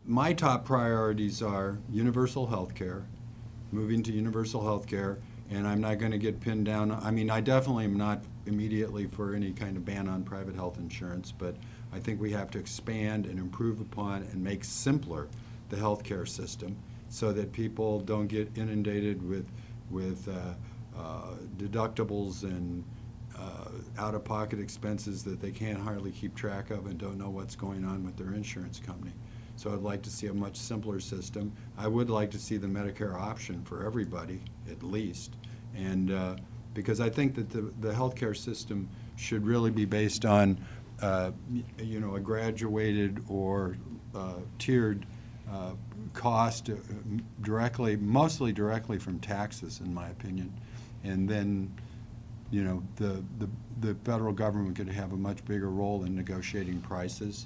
my top priorities are universal health care, moving to universal health care, and I'm not going to get pinned down. I mean, I definitely am not immediately for any kind of ban on private health insurance, but I think we have to expand and improve upon and make simpler the healthcare system so that people don't get inundated with deductibles and out-of-pocket expenses that they can't hardly keep track of and don't know what's going on with their insurance company. So I'd like to see a much simpler system. I would like to see the Medicare option for everybody, at least, and because I think that the healthcare system should really be based on, a graduated or tiered cost mostly directly from taxes, in my opinion, and then, the federal government could have a much bigger role in negotiating prices.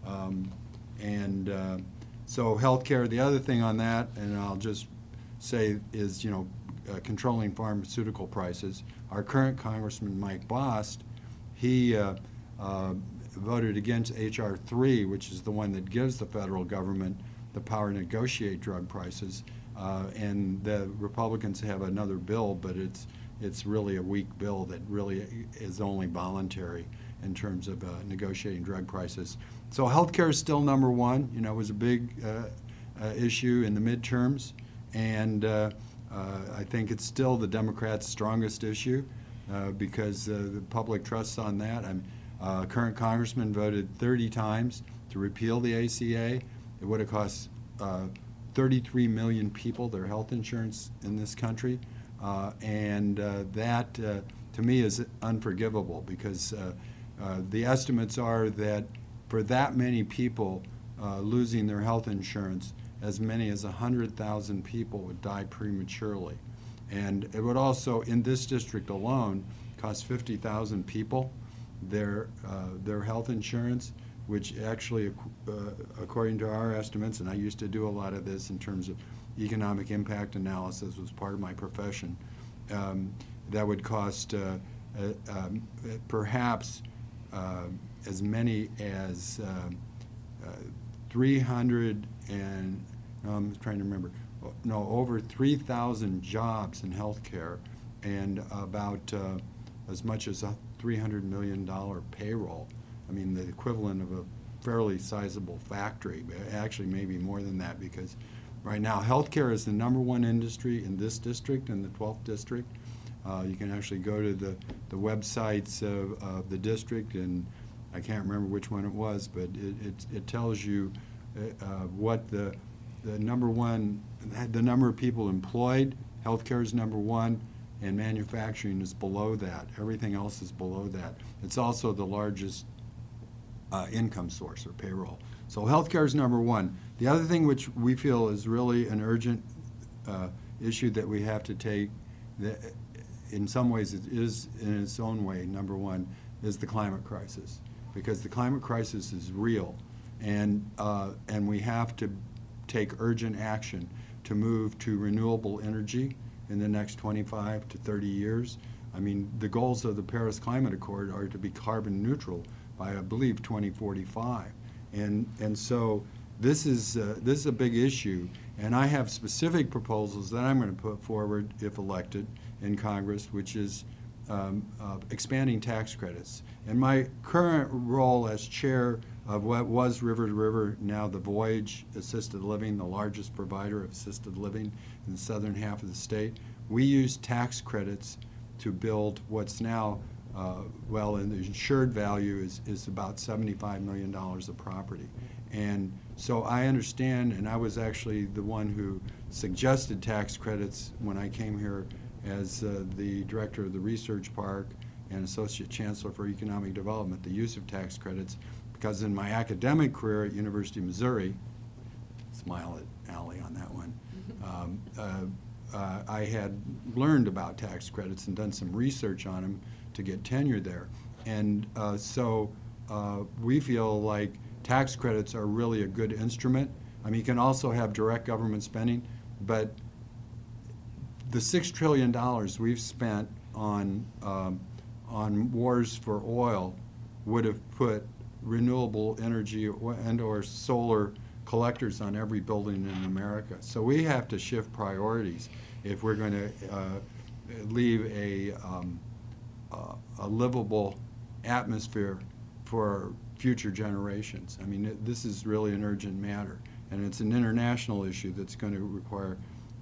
So healthcare, the other thing on that, and I'll just say, is, controlling pharmaceutical prices. Our current Congressman Mike Bost, he voted against H.R. 3, which is the one that gives the federal government the power to negotiate drug prices. And the Republicans have another bill, but it's really a weak bill that really is only voluntary in terms of negotiating drug prices. So healthcare is still number one. It was a big issue in the midterms, and I think it's still the Democrats' strongest issue because the public trusts on that. Current congressman voted 30 times to repeal the ACA. It would have cost 33 million people their health insurance in this country, and that to me is unforgivable because the estimates are that for that many people losing their health insurance, as many as 100,000 people would die prematurely. And it would also, in this district alone, cost 50,000 people their health insurance, which actually, according to our estimates, and I used to do a lot of this in terms of economic impact analysis, was part of my profession, that would cost perhaps as many as 300 and, I'm trying to remember, over 3,000 jobs in healthcare and about as much as a $300 million payroll. I mean, the equivalent of a fairly sizable factory, actually maybe more than that, because right now healthcare is the number one industry in this district, in the 12th district. You can actually go to the websites of the district, and I can't remember which one it was, but it tells you what the number of people employed. Healthcare is number one, and manufacturing is below that. Everything else is below that. It's also the largest income source or payroll. So healthcare is number one. The other thing which we feel is really an urgent issue that we have to take, that in some ways it is in its own way number one, is the climate crisis, because the climate crisis is real, and we have to take urgent action to move to renewable energy in the next 25 to 30 years. I mean, the goals of the Paris Climate Accord are to be carbon neutral by, I believe, 2045, and so this is a big issue, and I have specific proposals that I'm going to put forward if elected in Congress, which is expanding tax credits. And my current role as chair of what was River to River, now the Voyage Assisted Living, the largest provider of assisted living in the southern half of the state, we use tax credits to build what's now, and the insured value is about $75 million of property. And so I understand, and I was actually the one who suggested tax credits when I came here as the director of the Research Park and Associate Chancellor for Economic Development, the use of tax credits, because in my academic career at University of Missouri, smile at Allie on that one, I had learned about tax credits and done some research on them to get tenure there. And so we feel like tax credits are really a good instrument. I mean, you can also have direct government spending, but the $6 trillion we've spent on wars for oil would have put renewable energy and or solar collectors on every building in America. So we have to shift priorities if we're going to leave a livable atmosphere for future generations. I mean, this is really an urgent matter, and it's an international issue that's going to require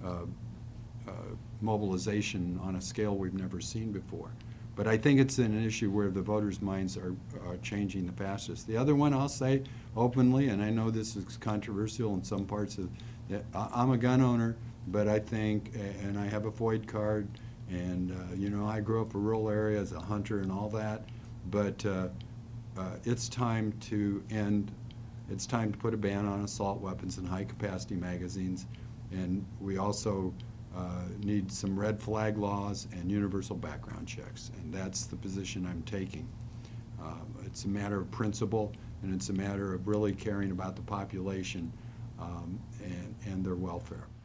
mobilization on a scale we've never seen before. But I think it's an issue where the voters' minds are changing the fastest. The other one I'll say openly, and I know this is controversial in some parts of I'm a gun owner, but I think, and I have a FOID card, and you know, I grew up in a rural area as a hunter and all that, but it's time to put a ban on assault weapons and high-capacity magazines, and we also need some red flag laws and universal background checks, and that's the position I'm taking. It's a matter of principle, and it's a matter of really caring about the population and their welfare.